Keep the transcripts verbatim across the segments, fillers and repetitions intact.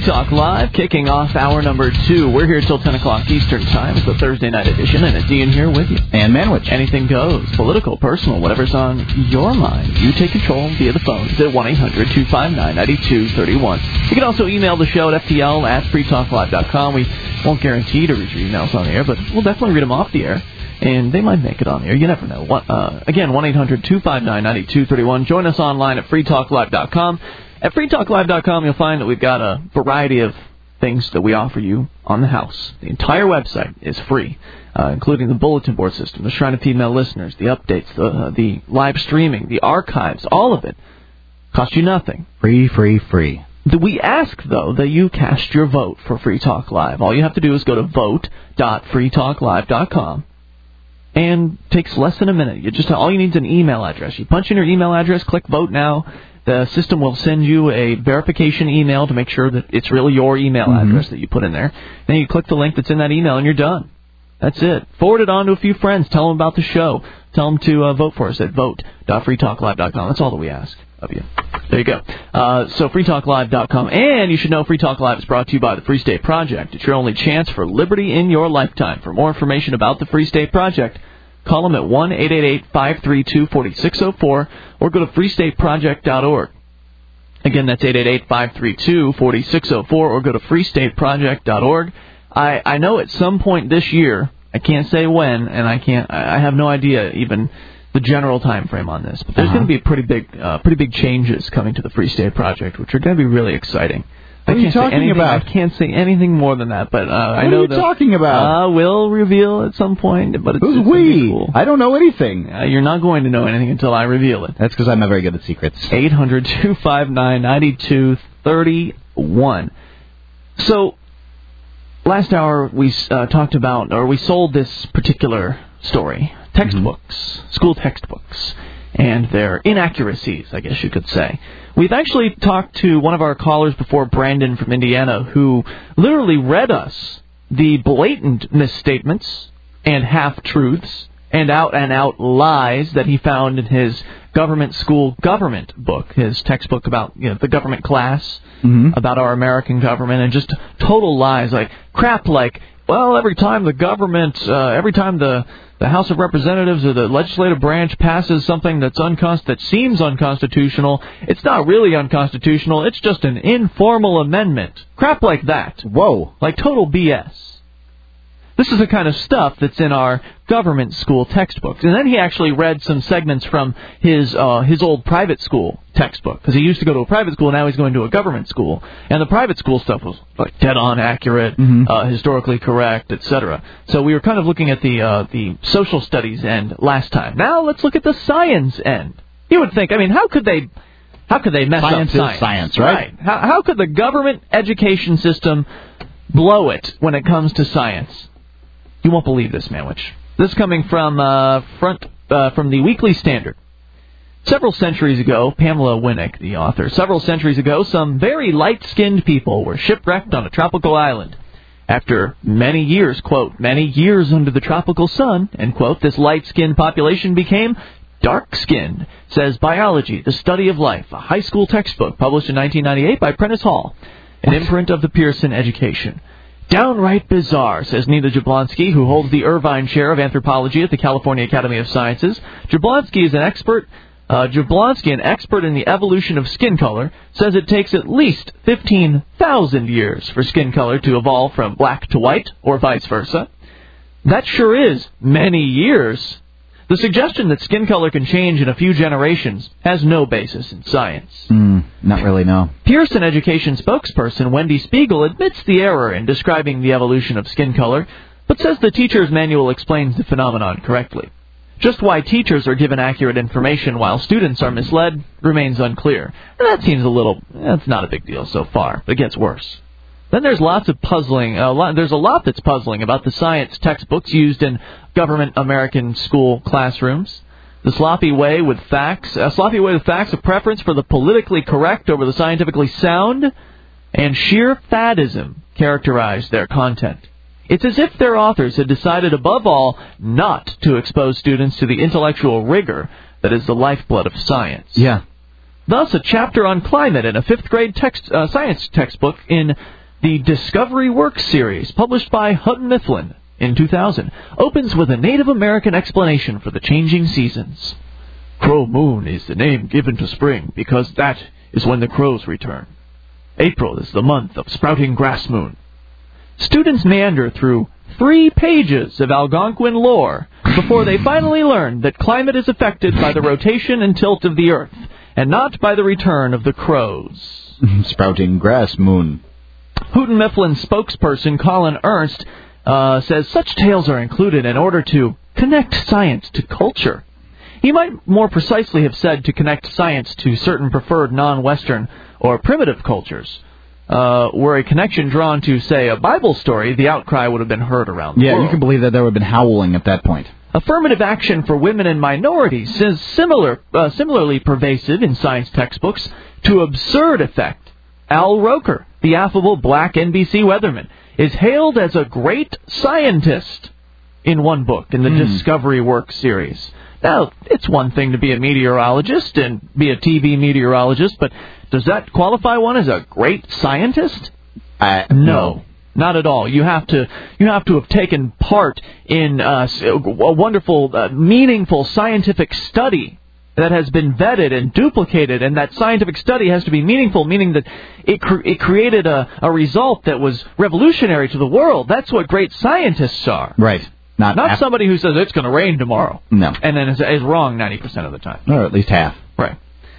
Free Talk Live, kicking off hour number two. We're here till ten o'clock Eastern Time. It's the Thursday night edition, and it's Ian here with you. And Manwich. Anything goes. Political, personal, whatever's on your mind. You take control via the phones at one eight hundred two five nine nine two three one. You can also email the show at F T L at free talk live dot com. We won't guarantee to read your emails on the air, but we'll definitely read them off the air. And they might make it on the air. You never know. Uh, again, one eight hundred two five nine nine two three one. Join us online at free talk live dot com. At free talk live dot com, you'll find that we've got a variety of things that we offer you on the house. The entire website is free, uh, including the bulletin board system, the Shrine of Female Listeners, the updates, the, uh, the live streaming, the archives, all of it. Cost you nothing. Free, free, free. We ask, though, that you cast your vote for Free Talk Live. All you have to do is go to vote dot free talk live dot com. And it takes less than a minute. You just all you need is an email address. You punch in your email address, click vote now. The system will send you a verification email to make sure that it's really your email mm-hmm. address that you put in there. Then you click the link that's in that email, and you're done. That's it. Forward it on to a few friends. Tell them about the show. Tell them to uh, vote for us at vote dot free talk live dot com. That's all that we ask of you. There you go. Uh, so free talk live dot com. And you should know Free Talk Live is brought to you by the Free State Project. It's your only chance for liberty in your lifetime. For more information about the Free State Project, call them at one eight eight eight five three two four six zero four or go to free state project dot org. Again, that's eight eight eight five three two four six zero four or go to free state project dot org. I, I know at some point this year, I can't say when, and I can't. I have no idea even the general time frame on this, but there's uh-huh. going to be pretty big, uh, pretty big changes coming to the Free State Project, which are going to be really exciting. What I are you can't talking say anything, about? I can't say anything more than that, but uh, I know What are you that, talking about? Uh, we'll reveal at some point, but it's, Who's it's we? Cool. I don't know anything. Uh, you're not going to know anything until I reveal it. That's because I'm not very good at secrets. eight hundred two five nine nine two three one. So, last hour we uh, talked about, or we sold this particular story, textbooks, mm-hmm. school textbooks, and their inaccuracies, I guess you could say. We've actually talked to one of our callers before, Brandon from Indiana, who literally read us the blatant misstatements and half-truths and out-and-out lies that he found in his government school government book, his textbook about you know the government class, mm-hmm. about our American government, and just total lies, like crap like, well, every time the government, uh, every time the the House of Representatives or the legislative branch passes something that's unconst- that seems unconstitutional, it's not really unconstitutional, it's just an informal amendment. Crap like that. Whoa. Like total B S. This is the kind of stuff that's in our government school textbooks. And then he actually read some segments from his uh, his old private school textbook, because he used to go to a private school, now he's going to a government school. And the private school stuff was like dead-on accurate, mm-hmm. uh, historically correct, et cetera. So we were kind of looking at the uh, the social studies end last time. Now let's look at the science end. You would think, I mean, how could they... How could they mess science up science? Is science, right? right. How, how could the government education system blow it when it comes to science? You won't believe this, Manwich. This is coming from uh, front uh, from the Weekly Standard. Several centuries ago, Pamela Winnick, the author, several centuries ago, some very light-skinned people were shipwrecked on a tropical island. After many years, quote, many years under the tropical sun, end quote, this light-skinned population became dark-skinned, says Biology, the Study of Life, a high school textbook published in nineteen ninety-eight by Prentice Hall, an imprint of the Pearson education. Downright bizarre, says Nina Jablonski, who holds the Irvine Chair of Anthropology at the California Academy of Sciences. Jablonski is an expert. Uh, Jablonski, an expert in the evolution of skin color, says it takes at least fifteen thousand years for skin color to evolve from black to white, or vice versa. That sure is many years. The suggestion that skin color can change in a few generations has no basis in science. Mm, not really, no. Pearson Education spokesperson Wendy Spiegel admits the error in describing the evolution of skin color, but says the teacher's manual explains the phenomenon correctly. Just why teachers are given accurate information while students are misled remains unclear. And that seems a little, that's not a big deal so far, but it gets worse. Then there's lots of puzzling, uh, lot, there's a lot that's puzzling about the science textbooks used in government American school classrooms. The sloppy way with facts, a sloppy way with facts, a preference for the politically correct over the scientifically sound, and sheer faddism characterize their content. It's as if their authors had decided above all not to expose students to the intellectual rigor that is the lifeblood of science. Yeah. thus a chapter on climate in a fifth-grade text, uh, science textbook in the Discovery Works series, published by Houghton Mifflin in two thousand, opens with a Native American explanation for the changing seasons. Crow Moon is the name given to spring because that is when the crows return. April is the month of Sprouting Grass Moon. Students meander through three pages of Algonquin lore before they finally learn that climate is affected by the rotation and tilt of the Earth, and not by the return of the crows. Sprouting Grass Moon. Houghton Mifflin's spokesperson, Colin Ernst, uh, says such tales are included in order to connect science to culture. He might more precisely have said to connect science to certain preferred non-Western or primitive cultures. Uh, were a connection drawn to, say, a Bible story, the outcry would have been heard around the yeah, world. You can believe that there would have been howling at that point. Affirmative action for women and minorities is similar, uh, similarly pervasive in science textbooks to absurd effect. Al Roker, the affable black N B C weatherman, is hailed as a great scientist in one book in the mm. Discovery Works series. Now, it's one thing to be a meteorologist and be a T V meteorologist, but does that qualify one as a great scientist? Uh, no, no, not at all. You have to you have to have taken part in uh, a wonderful, uh, meaningful scientific study that has been vetted and duplicated, and that scientific study has to be meaningful, meaning that it cre- it created a, a result that was revolutionary to the world. That's what great scientists are. Right. Not, Not half. somebody who says it's going to rain tomorrow. No. And then is, is wrong ninety percent of the time. Or at least half. Right.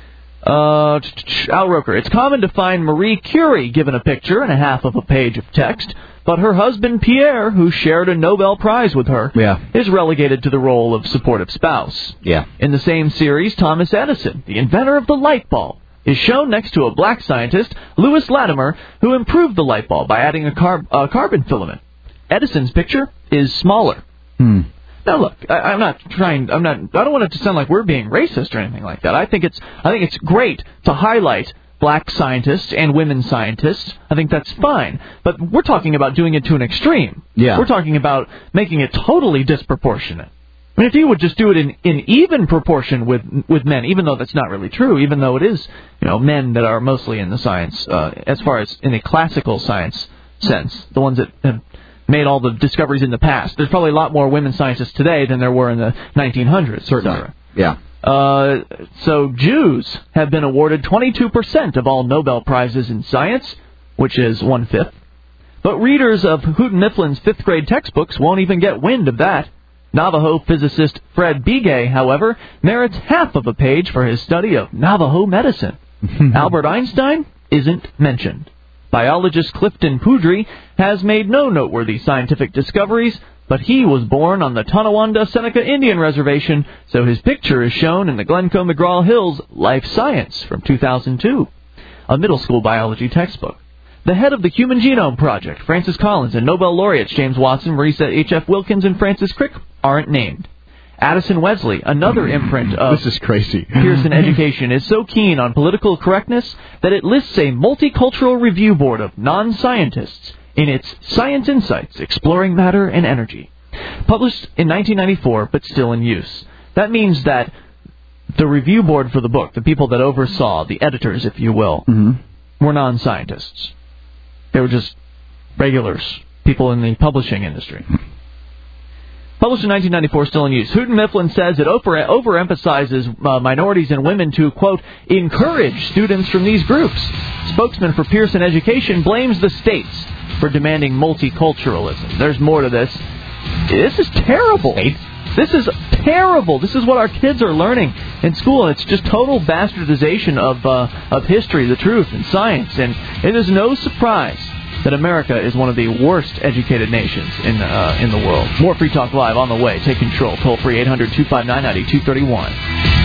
Uh, Al Roker. It's common to find Marie Curie given a picture and a half of a page of text, but her husband Pierre, who shared a Nobel Prize with her, yeah. is relegated to the role of supportive spouse. Yeah. In the same series, Thomas Edison, the inventor of the light bulb, is shown next to a black scientist, Louis Latimer, who improved the light bulb by adding a, carb- a carbon filament. Edison's picture is smaller. Hmm. Now look, I, I'm not trying. I'm not. I don't want it to sound like we're being racist or anything like that. I think it's. I think it's great to highlight black scientists and women scientists. I think that's fine. But we're talking about doing it to an extreme. Yeah. We're talking about making it totally disproportionate. I mean, if you would just do it in, in even proportion with with men, even though that's not really true, even though it is, you know, men that are mostly in the science, uh, as far as in a classical science sense, the ones that have made all the discoveries in the past. There's probably a lot more women scientists today than there were in the nineteen hundreds. Certainly. Yeah. Uh, so Jews have been awarded twenty-two percent of all Nobel Prizes in science, which is one-fifth. But readers of Houghton Mifflin's fifth-grade textbooks won't even get wind of that. Navajo physicist Fred Begay, however, merits half of a page for his study of Navajo medicine. Albert Einstein isn't mentioned. Biologist Clifton Poudry has made no noteworthy scientific discoveries, but he was born on the Tonawanda Seneca Indian Reservation, so his picture is shown in the Glencoe McGraw Hill's Life Science from two thousand two, a middle school biology textbook. The head of the Human Genome Project, Francis Collins, and Nobel laureates James Watson, Marisa H F. Wilkins, and Francis Crick aren't named. Addison Wesley, another imprint of this is crazy. Pearson Education, is so keen on political correctness that it lists a multicultural review board of non-scientists in its Science Insights, Exploring Matter and Energy. Published in nineteen ninety-four, but still in use. That means that the review board for the book, the people that oversaw, the editors, if you will, mm-hmm. were non-scientists. They were just regulars, people in the publishing industry. Published in nineteen ninety-four, still in use. Houghton Mifflin says it over, overemphasizes uh, minorities and women to, quote, encourage students from these groups. Spokesman for Pearson Education blames the states for demanding multiculturalism. There's more to this. This is terrible. This is terrible. This is what our kids are learning in school, and it's just total bastardization of uh, of history, the truth, and science. And it is no surprise that America is one of the worst educated nations in uh, in the world. More Free Talk Live on the way. Take control. Toll free eight hundred two five nine nine two three one.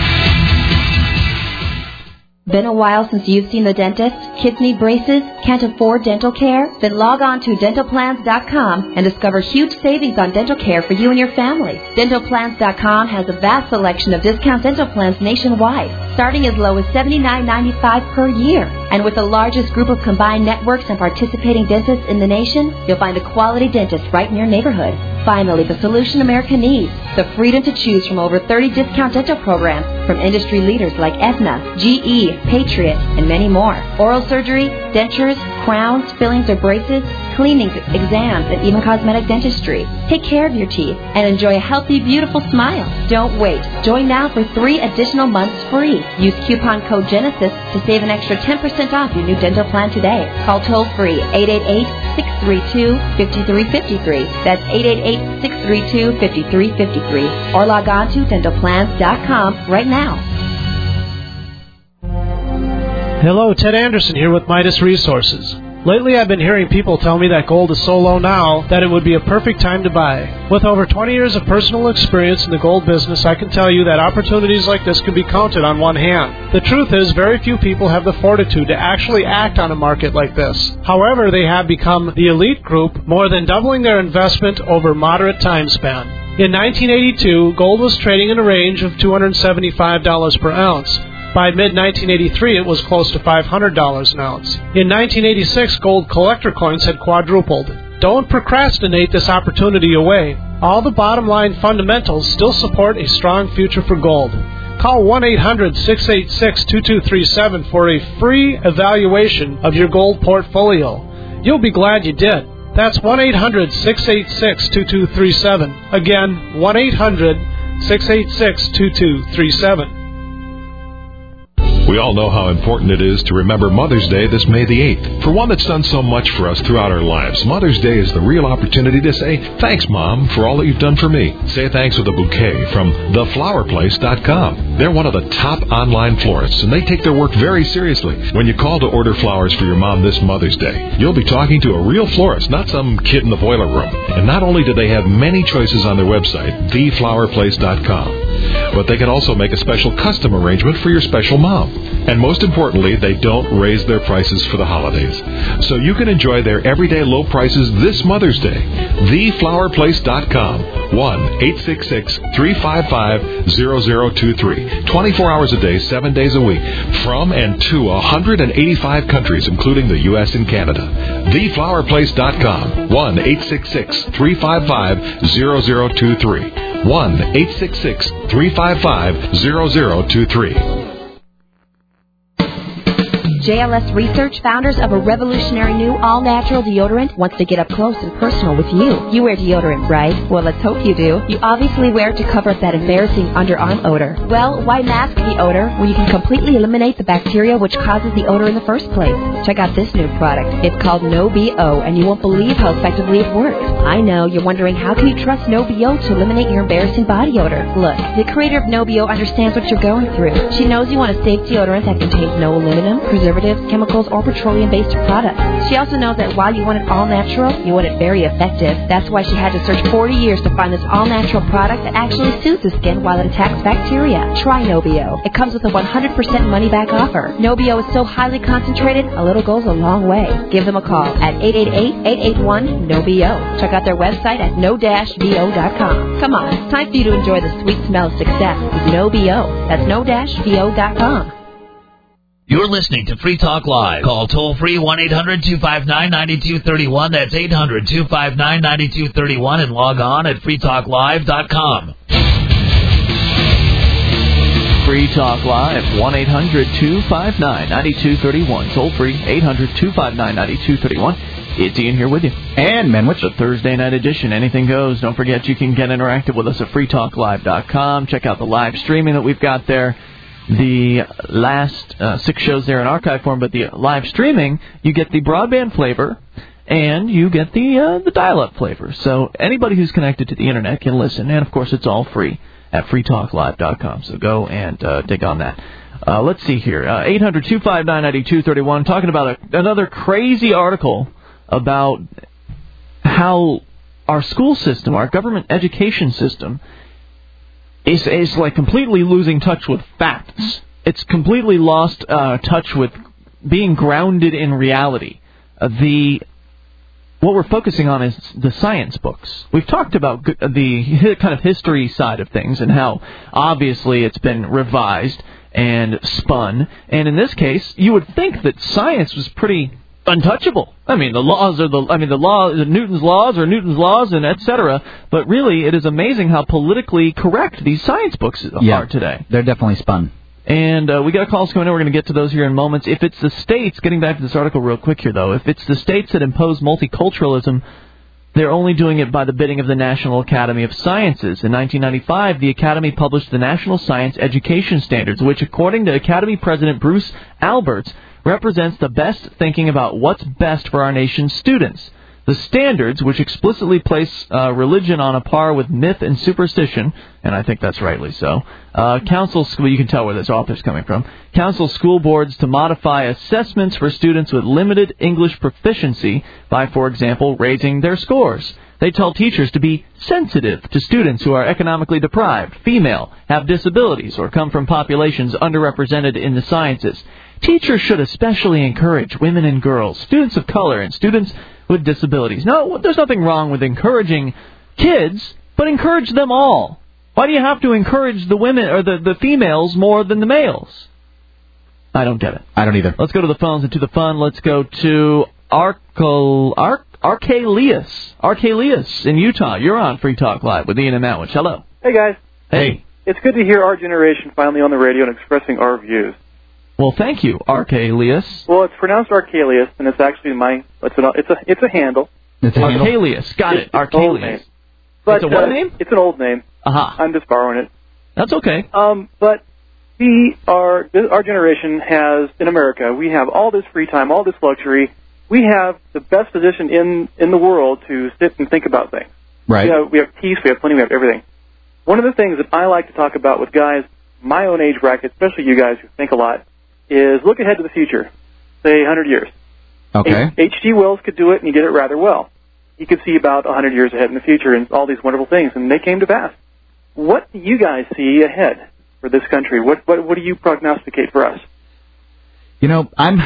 Been a while since you've seen the dentist? Kids need braces? Can't afford dental care? Then log on to dental plans dot com and discover huge savings on dental care for you and your family. dental plans dot com has a vast selection of discount dental plans nationwide, starting as low as seventy-nine ninety-five per year. And with the largest group of combined networks and participating dentists in the nation, you'll find a quality dentist right in your neighborhood. Finally, the solution America needs. The freedom to choose from over thirty discount dental programs from industry leaders like Aetna, G E, Patriot, and many more. Oral surgery, dentures, crowns, fillings or braces, cleanings, exams, and even cosmetic dentistry. Take care of your teeth and enjoy a healthy, beautiful smile. Don't wait. Join now for three additional months free. Use coupon code Genesis to save an extra ten percent off your new dental plan today. Call toll-free eight eight eight, six three two, five three five three. That's eight eight eight, six three two, five three five three. Or log on to dental plans dot com right now. Hello, Ted Anderson here with Midas Resources. Lately, I've been hearing people tell me that gold is so low now that it would be a perfect time to buy. With over twenty years of personal experience in the gold business, I can tell you that opportunities like this can be counted on one hand. The truth is, very few people have the fortitude to actually act on a market like this. However, they have become the elite group, more than doubling their investment over a moderate time span. In nineteen eighty-two, gold was trading in a range of two hundred seventy-five dollars per ounce. By mid nineteen eighty-three, it was close to five hundred dollars an ounce. In nineteen eighty-six, gold collector coins had quadrupled. Don't procrastinate this opportunity away. All the bottom line fundamentals still support a strong future for gold. Call one eight hundred, six eight six, two two three seven for a free evaluation of your gold portfolio. You'll be glad you did. That's one eight hundred, six eight six, two two three seven. Again, one eight hundred, six eight six, two two three seven. We all know how important it is to remember Mother's Day this May the eighth. For one that's done so much for us throughout our lives, Mother's Day is the real opportunity to say, thanks, Mom, for all that you've done for me. Say thanks with a bouquet from the flower place dot com. They're one of the top online florists, and they take their work very seriously. When you call to order flowers for your mom this Mother's Day, you'll be talking to a real florist, not some kid in the boiler room. And not only do they have many choices on their website, the flower place dot com, but they can also make a special custom arrangement for your special mom. And most importantly, they don't raise their prices for the holidays. So you can enjoy their everyday low prices this Mother's Day. the flower place dot com. one eight six six, three five five, zero zero two three. twenty-four hours a day, seven days a week. From and to one hundred eighty-five countries, including the U S and Canada. the flower place dot com. one eight six six, three five five, zero zero two three. one eight six six, three five five, zero zero two three. J L S Research, founders of a revolutionary new all-natural deodorant, wants to get up close and personal with you. You wear deodorant, right? Well, let's hope you do. You obviously wear it to cover up that embarrassing underarm odor. Well, why mask the odor when you can completely eliminate the bacteria which causes the odor in the first place? Check out this new product. It's called No B O, and you won't believe how effectively it works. I know, you're wondering, how can you trust No B O to eliminate your embarrassing body odor? Look, the creator of No B O understands what you're going through. She knows you want a safe deodorant that contains no aluminum, preservatives, chemicals, or petroleum-based products. She also knows that while you want it all natural, you want it very effective. That's why she had to search forty years to find this all-natural product that actually soothes the skin while it attacks bacteria. Try No B O. It comes with a one hundred percent money-back offer. No B O is so highly concentrated, a little goes a long way. Give them a call at eight eight eight, eight eight one, N O B O. Check out their website at no dash b o dot com. Come on, it's time for you to enjoy the sweet smell of success with No B O. That's no dash b o dot com. You're listening to Free Talk Live. Call toll-free one eight hundred, two five nine, nine two three one. That's eight hundred, two five nine, nine two three one. And log on at free talk live dot com. Free Talk Live, one eight hundred, two five nine, nine two three one. Toll-free, eight hundred, two five nine, nine two three one. It's Ian here with you. And Menwich. The Thursday night edition. Anything goes. Don't forget you can get interactive with us at free talk live dot com. Check out the live streaming that we've got there. The last uh, six shows there in archive form, but the live streaming, you get the broadband flavor, and you get the uh, the dial-up flavor. So anybody who's connected to the Internet can listen, and, of course, it's all free at free talk live dot com. So go and uh, dig on that. Uh, let's see here. Uh, eight hundred, two five nine, nine two three one, talking about a, another crazy article about how our school system, our government education system, is, is like completely losing touch with facts. It's completely lost uh, touch with being grounded in reality. Uh, the what we're focusing on is the science books. We've talked about the kind of history side of things and how obviously it's been revised and spun. And in this case, you would think that science was pretty untouchable. I mean, the laws are the I mean the law Newton's laws are Newton's laws and et cetera. But really, it is amazing how politically correct these science books yeah, are today. They're definitely spun. And uh, we got calls coming in. We're going to get to those here in moments. If it's the states, getting back to this article real quick here, though, if it's the states that impose multiculturalism, they're only doing it by the bidding of the National Academy of Sciences. In nineteen ninety-five, the Academy published the National Science Education Standards, which, according to Academy President Bruce Alberts, represents the best thinking about what's best for our nation's students. The standards, which explicitly place uh, religion on a par with myth and superstition, and I think that's rightly so, uh, counsel school, you can tell where this author's coming from, counsel school boards to modify assessments for students with limited English proficiency by, for example, raising their scores. They tell teachers to be sensitive to students who are economically deprived, female, have disabilities, or come from populations underrepresented in the sciences. Teachers should especially encourage women and girls, students of color, and students with disabilities. No, there's nothing wrong with encouraging kids, but encourage them all. Why do you have to encourage the women or the, the females more than the males? I don't get it. I don't either. Let's go to the phones and to the fun. Let's go to Arcal, Arc, Archelius. Archelius in Utah. You're on Free Talk Live with Ian and Matwich. Hello. Hey, guys. Hey. It's good to hear our generation finally on the radio and expressing our views. Well, thank you, Archelius. Well, it's pronounced Archelius, and it's actually my it's a it's a it's a handle. It's a handle. Archelius, got it's it. Archelius. But, it's a what uh, name? It's an old name. Aha. I'm just borrowing it. That's okay. Um, but we are our generation has in America. We have all this free time, all this luxury. We have the best position in in the world to sit and think about things. Right. We have, we have peace. We have plenty. We have everything. One of the things that I like to talk about with guys my own age bracket, especially you guys who think a lot, is look ahead to the future, say one hundred years. Okay. H G. Wells could do it, and he did it rather well. He could see about one hundred years ahead in the future and all these wonderful things, and they came to pass. What do you guys see ahead for this country? What what, what do you prognosticate for us? You know, I'm.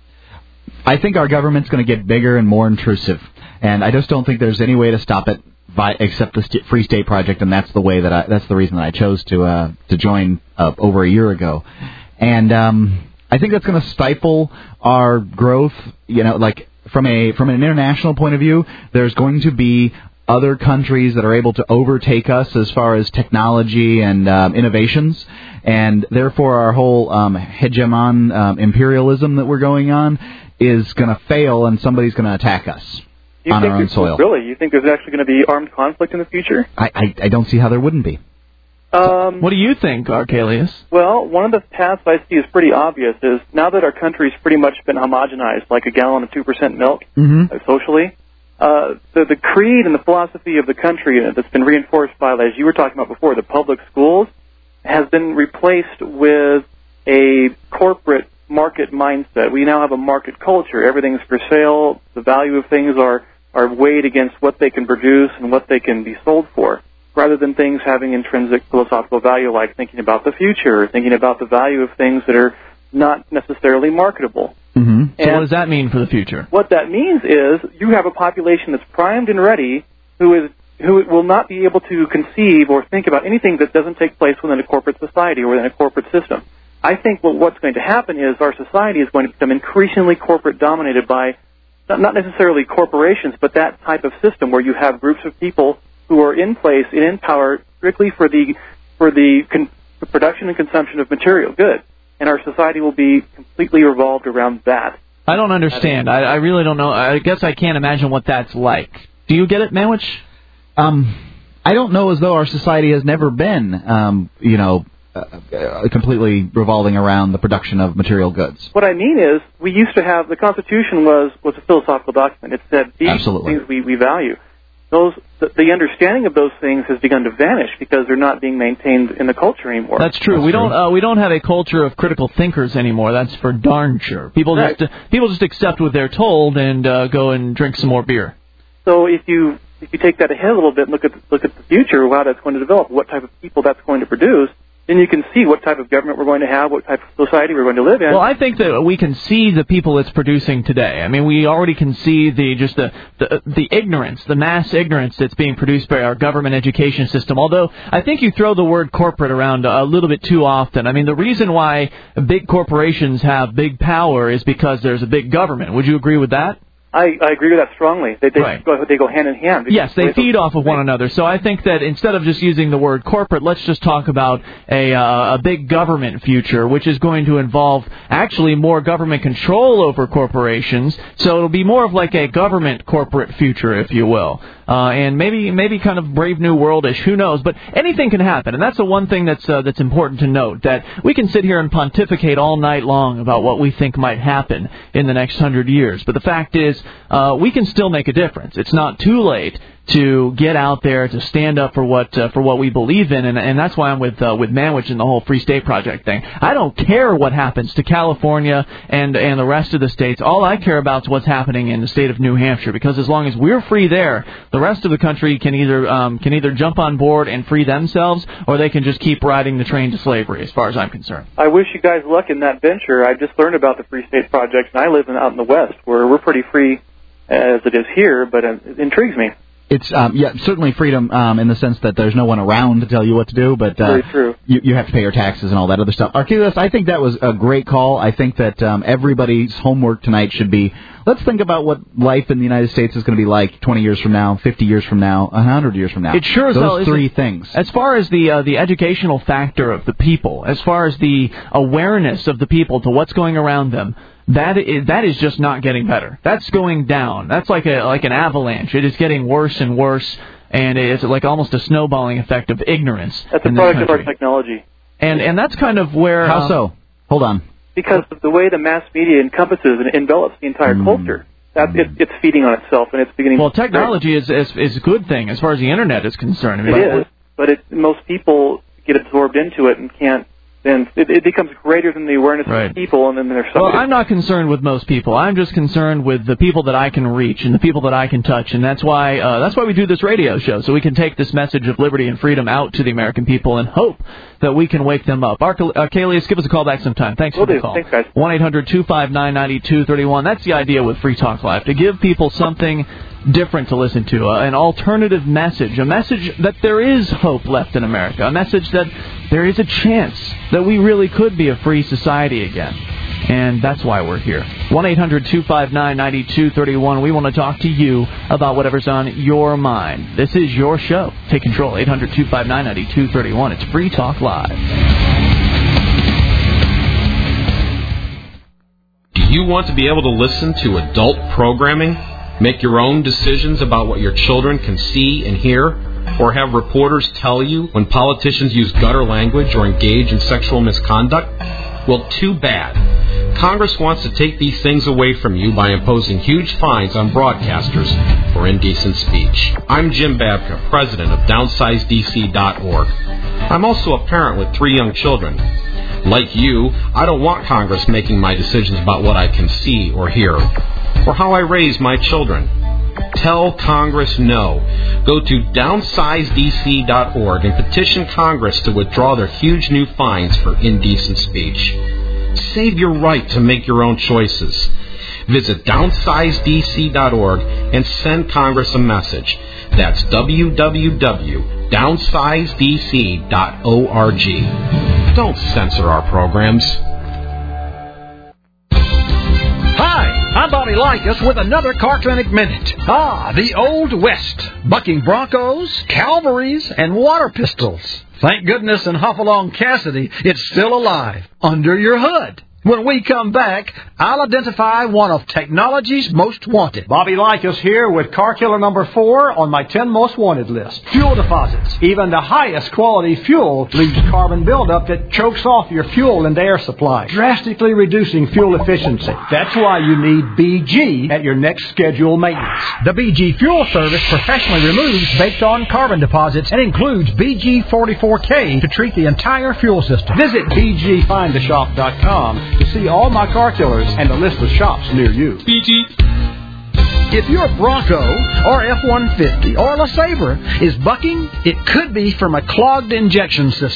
I think our government's going to get bigger and more intrusive, and I just don't think there's any way to stop it by except the St- Free State Project, and that's the way that I, that's the reason that I chose to uh, to join uh, over a year ago, and um. I think that's going to stifle our growth, you know, like from a from an international point of view. There's going to be other countries that are able to overtake us as far as technology and um, innovations, and therefore our whole um, hegemon um, imperialism that we're going on is going to fail, and somebody's going to attack us you on think our own soil. Really? You think there's actually going to be armed conflict in the future? I, I, I don't see how there wouldn't be. Um, what do you think, Archelius? Well, one of the paths I see is pretty obvious. Is now that our country's pretty much been homogenized, like a gallon of two percent milk, mm-hmm. uh, socially, uh, the the creed and the philosophy of the country that's been reinforced by, as you were talking about before, the public schools, has been replaced with a corporate market mindset. We now have a market culture. Everything's for sale. The value of things are are weighed against what they can produce and what they can be sold for, rather than things having intrinsic philosophical value, like thinking about the future, or thinking about the value of things that are not necessarily marketable. Mm-hmm. So what does that mean for the future? What that means is you have a population that's primed and ready who is who will not be able to conceive or think about anything that doesn't take place within a corporate society or within a corporate system. I think what, what's going to happen is our society is going to become increasingly corporate-dominated by not necessarily corporations, but that type of system where you have groups of people who are in place and in power strictly for the for the, con- the production and consumption of material goods, and our society will be completely revolved around that. I don't understand. I, I really don't know. I guess I can't imagine what that's like. Do you get it, Manwich? Um, I don't know as though our society has never been, um, you know, uh, uh, completely revolving around the production of material goods. What I mean is, we used to have the Constitution was was a philosophical document. It said these Absolutely. things we, we value. Those the, the understanding of those things has begun to vanish because they're not being maintained in the culture anymore. That's true. That's we true. don't uh, we don't have a culture of critical thinkers anymore. That's for darn sure. People Right. just uh, people just accept what they're told and uh, go and drink some more beer. So if you if you take that ahead a little bit and look at the, look at the future, how that's going to develop, what type of people that's going to produce, then you can see what type of government we're going to have, what type of society we're going to live in. Well, I think that we can see the people it's producing today. I mean, we already can see the just the, the the ignorance, the mass ignorance that's being produced by our government education system. Although I think you throw the word corporate around a little bit too often. I mean, the reason why big corporations have big power is because there's a big government. Would you agree with that? I, I agree with that strongly. They, they, right. go, they go hand in hand. Yes, they feed off of one another. So I think that instead of just using the word corporate, let's just talk about a, uh, a big government future, which is going to involve actually more government control over corporations. So it'll be more of like a government corporate future, if you will. Uh, and maybe maybe kind of Brave New World-ish, who knows? But anything can happen, and that's the one thing that's uh, that's important to note, that we can sit here and pontificate all night long about what we think might happen in the next hundred years. But the fact is, uh, we can still make a difference. It's not too late to get out there, to stand up for what uh, for what we believe in, and, and that's why I'm with uh, with Manwich and the whole Free State Project thing. I don't care what happens to California and and the rest of the states. All I care about is what's happening in the state of New Hampshire, because as long as we're free there, the rest of the country can either um, can either jump on board and free themselves, or they can just keep riding the train to slavery, as far as I'm concerned. I wish you guys luck in that venture. I just learned about the Free State Project, and I live in, out in the West, where we're pretty free as it is here, but it intrigues me. It's um, yeah, certainly freedom um, in the sense that there's no one around to tell you what to do, but uh, Very true. You, you have to pay your taxes and all that other stuff. Archelius, I think that was a great call. I think that um, everybody's homework tonight should be, let's think about what life in the United States is going to be like twenty years from now, fifty years from now, one hundred years from now. It sure as Those hell is. three things. As far as the uh, the educational factor of the people, as far as the awareness of the people to what's going around them, That is, that is just not getting better. That's going down. That's like a like an avalanche. It is getting worse and worse, and it's like almost a snowballing effect of ignorance. That's a in product this of our country. technology. And and that's kind of where. How um, so? Hold on. Because of the way the mass media encompasses and envelops the entire Mm. culture. That it, it's feeding on itself, and it's beginning. Well, to technology is, is is a good thing as far as the internet is concerned. I mean, It is, but it, most people get absorbed into it and can't. Then it, it becomes greater than the awareness Right. of the people, and then there's Well, something. I'm not concerned with most people. I'm just concerned with the people that I can reach and the people that I can touch, and that's why uh, that's why we do this radio show, so we can take this message of liberty and freedom out to the American people and hope that we can wake them up. Arch- Archelius, give us a call back sometime. Thanks Will for the do. call. Thanks, guys. one eight hundred two five nine nine two three one. That's the idea with Free Talk Live, to give people something different to listen to, uh, an alternative message, a message that there is hope left in America, a message that there is a chance that we really could be a free society again. And that's why we're here. one eight hundred two five nine nine two three one. We want to talk to you about whatever's on your mind. This is your show. Take control. eight hundred two five nine nine two three one. It's Free Talk Live. Do you want to be able to listen to adult programming? Make your own decisions about what your children can see and hear? Or have reporters tell you when politicians use gutter language or engage in sexual misconduct? Well, too bad. Congress wants to take these things away from you by imposing huge fines on broadcasters for indecent speech. I'm Jim Babka, president of downsize D C dot org. I'm also a parent with three young children. Like you, I don't want Congress making my decisions about what I can see or hear, or how I raise my children. Tell Congress no. Go to downsize D C dot org and petition Congress to withdraw their huge new fines for indecent speech. Save your right to make your own choices. Visit downsize D C dot org and send Congress a message. That's w w w dot downsize D C dot org. Don't censor our programs. Hi, I'm Bobby Likas with another Car Clinic Minute. Ah, the Old West. Bucking Broncos, Calvaries, and water pistols. Thank goodness in Hopalong Cassidy, it's still alive, under your hood. When we come back, I'll identify one of technology's most wanted. Bobby Likas here with car killer number four on my ten most wanted list. Fuel deposits. Even the highest quality fuel leaves carbon buildup that chokes off your fuel and air supply, drastically reducing fuel efficiency. That's why you need B G at your next scheduled maintenance. The B G Fuel Service professionally removes baked-on carbon deposits and includes B G forty-four K to treat the entire fuel system. Visit b g find a shop dot com to see all my car killers and a list of shops near you. B G. If your Bronco or F one fifty or LeSabre is bucking, it could be from a clogged injection system.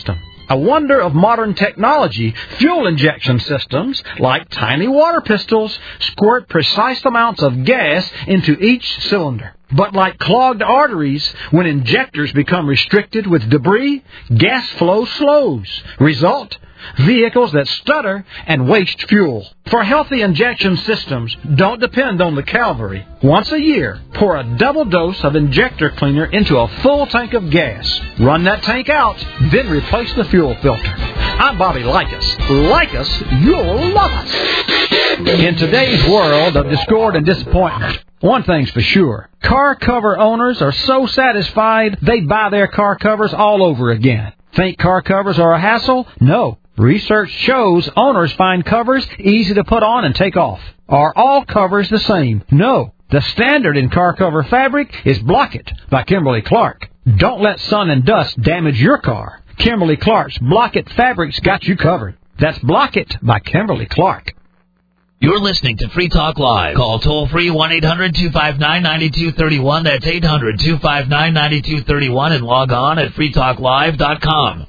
A wonder of modern technology, fuel injection systems, like tiny water pistols, squirt precise amounts of gas into each cylinder. But like clogged arteries, when injectors become restricted with debris, gas flow slows. Result? Vehicles that stutter and waste fuel. For healthy injection systems, don't depend on the cavalry. Once a year, pour a double dose of injector cleaner into a full tank of gas. Run that tank out, then replace the fuel filter. I'm Bobby Likas. Like us, you'll love us. In today's world of discord and disappointment, one thing's for sure. Car cover owners are so satisfied they buy their car covers all over again. Think car covers are a hassle? No. Research shows owners find covers easy to put on and take off. Are all covers the same? No. The standard in car cover fabric is Block-It by Kimberly Clark. Don't let sun and dust damage your car. Kimberly Clark's Block-It fabric's got you covered. That's Block-It by Kimberly Clark. You're listening to Free Talk Live. Call toll-free one eight hundred two five nine nine two three one. That's eight hundred two five nine nine two three one. And log on at free talk live dot com.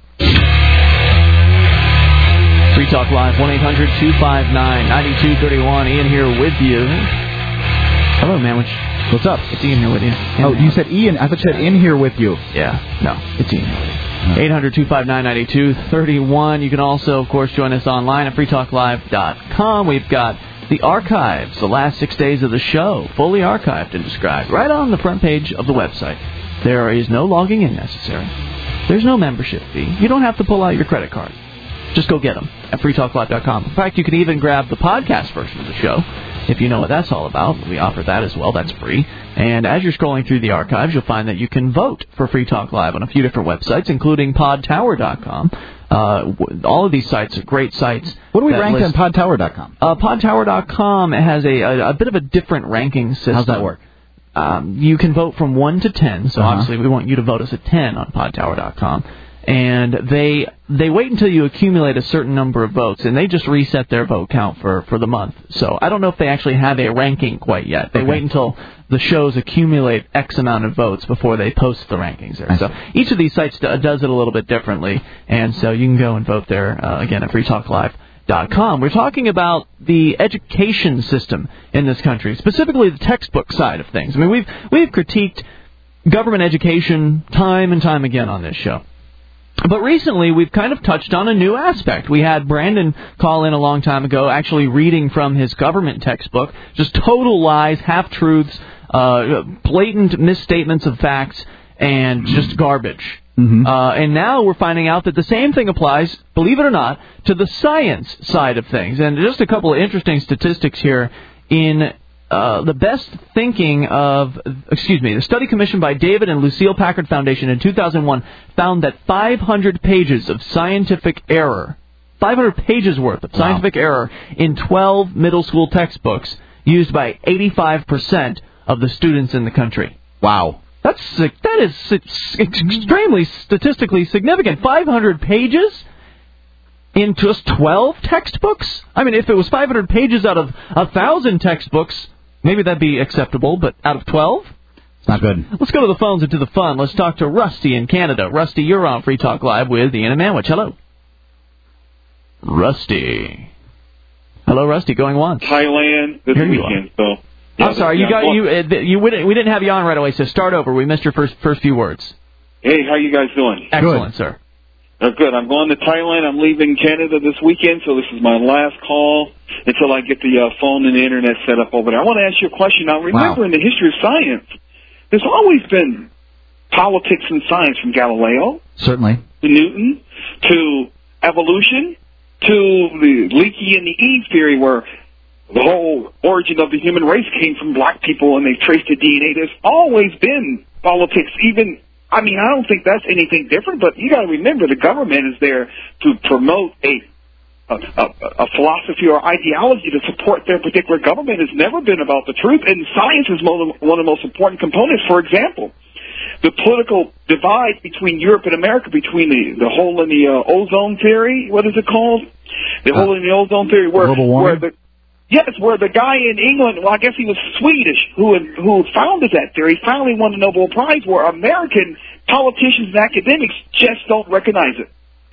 Free Talk Live, one eight hundred two five nine nine two three one. Ian here with you. Hello, man. Which, what's up? It's Ian here with you. Ian oh, you said Ian. I thought you said in here with you. Yeah. No, it's Ian here with you. eight hundred two five nine nine two three one. You can also, of course, join us online at free talk live dot com. We've got the archives, the last six days of the show, fully archived and described, right on the front page of the website. There is no logging in necessary. There's no membership fee. You don't have to pull out your credit card. Just go get them at free talk live dot com. In fact, you can even grab the podcast version of the show if you know what that's all about. We offer that as well. That's free. And as you're scrolling through the archives, you'll find that you can vote for Free Talk Live on a few different websites, including pod tower dot com. Uh, all of these sites are great sites. What do we rank list, on pod tower dot com? Uh, pod tower dot com has a, a, a bit of a different ranking system. How's that work? Um, you can vote from one to ten, so uh-huh. obviously we want you to vote us a ten on pod tower dot com. And they they wait until you accumulate a certain number of votes, and they just reset their vote count for, for the month. So I don't know if they actually have a ranking quite yet. They okay. wait until the shows accumulate X amount of votes before they post the rankings there. So each of these sites does it a little bit differently, and so you can go and vote there, uh, again, at free talk live dot com. We're talking about the education system in this country, specifically the textbook side of things. I mean, we've we've critiqued government education time and time again on this show. But recently, we've kind of touched on a new aspect. We had Brandon call in a long time ago, actually reading from his government textbook, just total lies, half-truths, uh, blatant misstatements of facts, and just garbage. Mm-hmm. Uh, and now we're finding out that the same thing applies, believe it or not, to the science side of things. And just a couple of interesting statistics here in Uh, the best thinking of, excuse me, the study commissioned by David and Lucille Packard Foundation in two thousand one found that five hundred pages of scientific error, five hundred pages worth of scientific wow. error in twelve middle school textbooks used by eighty-five percent of the students in the country. Wow. That's that is extremely statistically significant. five hundred pages in just twelve textbooks? I mean, if it was five hundred pages out of one thousand textbooks, maybe that'd be acceptable, but out of twelve? It's not good. Let's go to the phones and to the fun. Let's talk to Rusty in Canada. Rusty, you're on Free Talk Live with Ian and Manwich. Hello. Rusty. Hello, Rusty. Going once. Thailand this Here weekend. So, yeah, I'm sorry. You got you. Uh, you we didn't, we didn't have you on right away. So start over. We missed your first first few words. Hey, how you guys doing? Excellent, good. sir. Uh, good. I'm going to Thailand. I'm leaving Canada this weekend, so this is my last call until I get the uh, phone and the internet set up over there. I want to ask you a question. Now, remember wow. in the history of science, there's always been politics and science, from Galileo certainly to Newton to evolution to the Leakey and the Eve theory, where the whole origin of the human race came from black people and they traced the D N A. There's always been politics, even... I mean, I don't think that's anything different, but you got to remember the government is there to promote a, a a a philosophy or ideology to support their particular government. It's never been about the truth, and science is one of, one of the most important components. For example, the political divide between Europe and America, between the, the hole in the uh, ozone theory, what is it called? The uh, hole in the ozone theory, where, where the Yes, where the guy in England, well, I guess he was Swedish, who who founded that theory, finally won the Nobel Prize, where American politicians and academics just don't recognize it.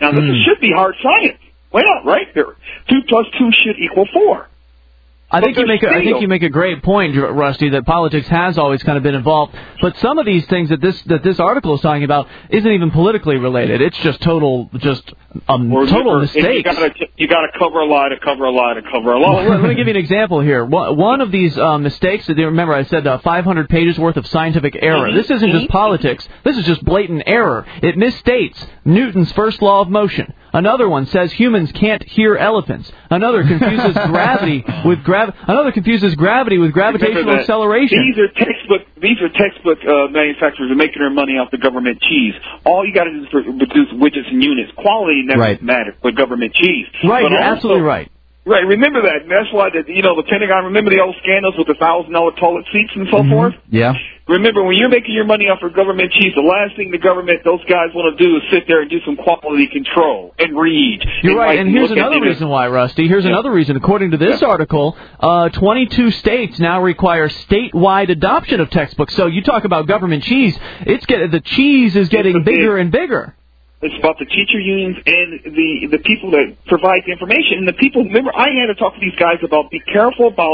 Now, this Mm. should be hard science. Why not, right? There, two plus two should equal four. I think But you make a, I there's think still- you make a great point, Rusty, that politics has always kind of been involved. But some of these things that this that this article is talking about isn't even politically related. It's just total, just um, Or total remember, mistakes. You gotta, you gotta cover a lie to cover a lie to cover a lie. Well, let me give you an example here. One one of these uh, mistakes, that remember I said uh, five hundred pages worth of scientific error. This isn't just politics. This is just blatant error. It misstates Newton's first law of motion. Another one says humans can't hear elephants. Another confuses gravity with grav. Another confuses gravity with gravitational Remember that acceleration. These are textbook. These are textbook uh, manufacturers are making their money off the government cheese. All you got to do is produce widgets and units. Quality never Right. matters with government cheese. Right, But you're also- absolutely right. Right, remember that. And that's why the you know the Pentagon. Remember the old scandals with the thousand dollar toilet seats and so forth. Yeah. Remember, when you're making your money off of government cheese, the last thing the government, those guys want to do is sit there and do some quality control and read. You're right, like, and here's look at another it as- reason why, Rusty. Here's Yeah. another reason. According to this Yeah. article, uh, twenty-two states now require statewide adoption of textbooks. So you talk about government cheese, it's get, the cheese is getting It's a big- bigger and bigger. It's about the teacher unions and the the people that provide the information. And the people, remember, I had to talk to these guys about be careful about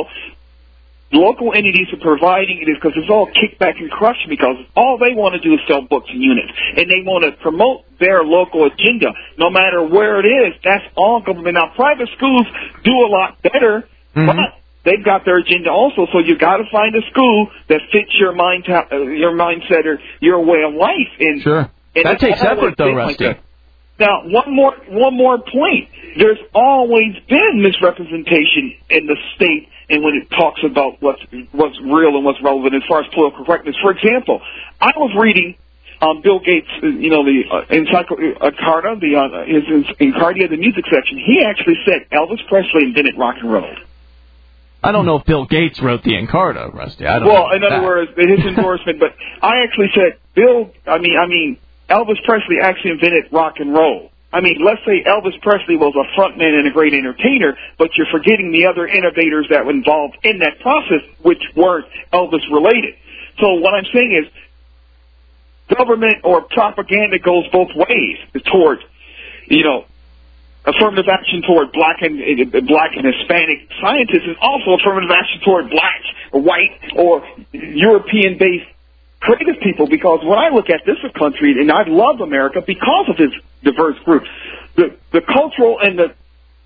local entities are providing it because it's all kickback and corruption because all they want to do is sell books and units. And they want to promote their local agenda no matter where it is. That's all government. Now, private schools do a lot better, Mm-hmm. but they've got their agenda also. So you got to find a school that fits your mind, ta- uh, your mindset or your way of life. And Sure. and That it's takes always effort, though, been like Rusty. that. Now, one more one more point. There's always been misrepresentation in the state, and when it talks about what's what's real and what's relevant as far as political correctness. For example, I was reading um, Bill Gates, uh, you know, the uh, Encyclopedia, the uh, his Encardia, the music section. He actually said Elvis Presley invented rock and roll. I don't know if Bill Gates wrote the Encarta, Rusty. I don't Well, know in other that. words, his endorsement. But I actually said Bill. I mean, I mean. Elvis Presley actually invented rock and roll. I mean, let's say Elvis Presley was a frontman and a great entertainer, but you're forgetting the other innovators that were involved in that process, which weren't Elvis related. So what I'm saying is, government or propaganda goes both ways toward, you know, affirmative action toward black and uh, black and Hispanic scientists, and also affirmative action toward black or white or European-based creative people, because when I look at this country, and I love America because of its diverse group, the the cultural and the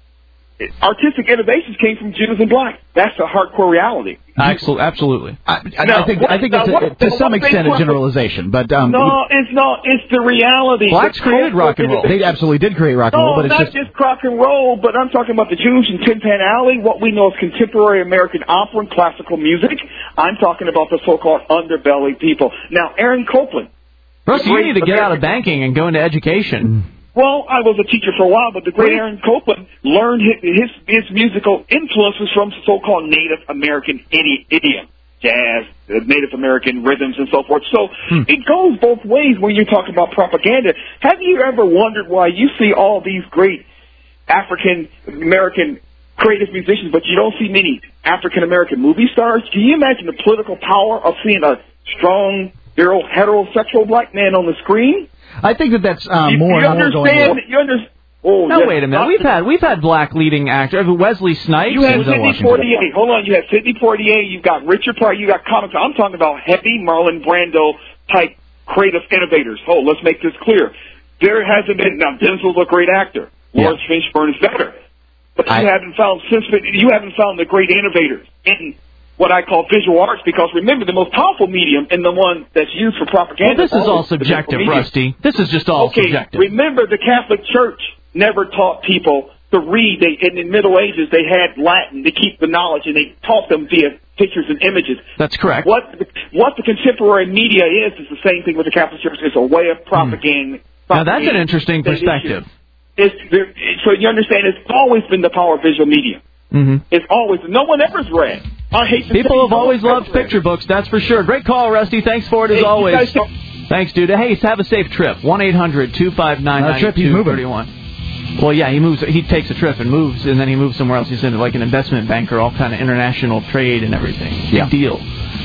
artistic innovations came from Jews and blacks. That's a hardcore reality. Absolutely. Absolutely. I, I, Now, I think what- I think now, it's a, what- to what some they extent a want- generalization, but um, No, it's not. It's the reality. Blacks The created rock and roll. cultural they absolutely did create rock and No, roll, but it's not just just rock and roll, but I'm talking about the Jews in Tin Pan Alley, what we know as contemporary American opera and classical music. I'm talking about the so-called underbelly people. Now, Aaron Copland. Rusty, you great need to get out of American- banking and go into education. Well, I was a teacher for a while, but the great Aaron Copland learned his, his, his musical influences from so-called Native American idi- idiom, jazz, uh, Native American rhythms, and so forth. So Hmm. it goes both ways when you talk about propaganda. Have you ever wondered why you see all these great African American creative musicians, but you don't see many African American movie stars? Can you imagine the political power of seeing a strong, hetero- heterosexual black man on the screen? I think that that's uh, You, more you and more going understand? on. You understand? Oh, No, yes. wait a minute. Not- We've had we've had black leading actors. Wesley Snipes. You had Denzel Sidney Washington. Poitier. Hold on. You had Sidney Poitier. You've got Richard Pryor. You got comics. I'm talking about heavy Marlon Brando type creative innovators. Oh, let's make this clear. There hasn't been. Now, Denzel's a great actor. Yeah. Lawrence Fishburne is better. But you I- haven't found since you haven't found the great innovators in what I call visual arts, because remember, the most powerful medium and the one that's used for Well, propaganda. this is all always the visual subjective, medium. Rusty. This is just all Okay, subjective. remember the Catholic Church never taught people to read. They, in the Middle Ages, they had Latin to keep the knowledge, and they taught them via pictures and images. That's correct. What the, what the contemporary media is is the same thing with the Catholic Church. It's a way of propaganda. Now, that's an interesting perspective. It's there, so you understand, it's always been the power of visual media. Mm-hmm. It's always, no one ever's read. I hate to People say, have no always one loved ever's read. picture books, that's for sure. Great call, Rusty. Thanks for it, as Hey, you always. guys don't- Thanks, dude. Hey, have a safe trip. one eight hundred two five nine Uh, nine trip, he's two moving. three one. Well, yeah, he moves. He takes a trip and moves, and then he moves somewhere else. He's into like an investment banker, all kind of international trade and everything. Big Yeah. deal.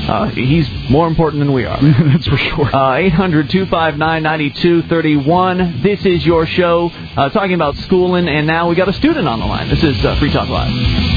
Uh, he's more important than we are. That's for sure. Uh, eight hundred, two five nine, nine two three one. This is your show, uh, talking about schooling, and now we got a student on the line. This is uh, Free Talk Live.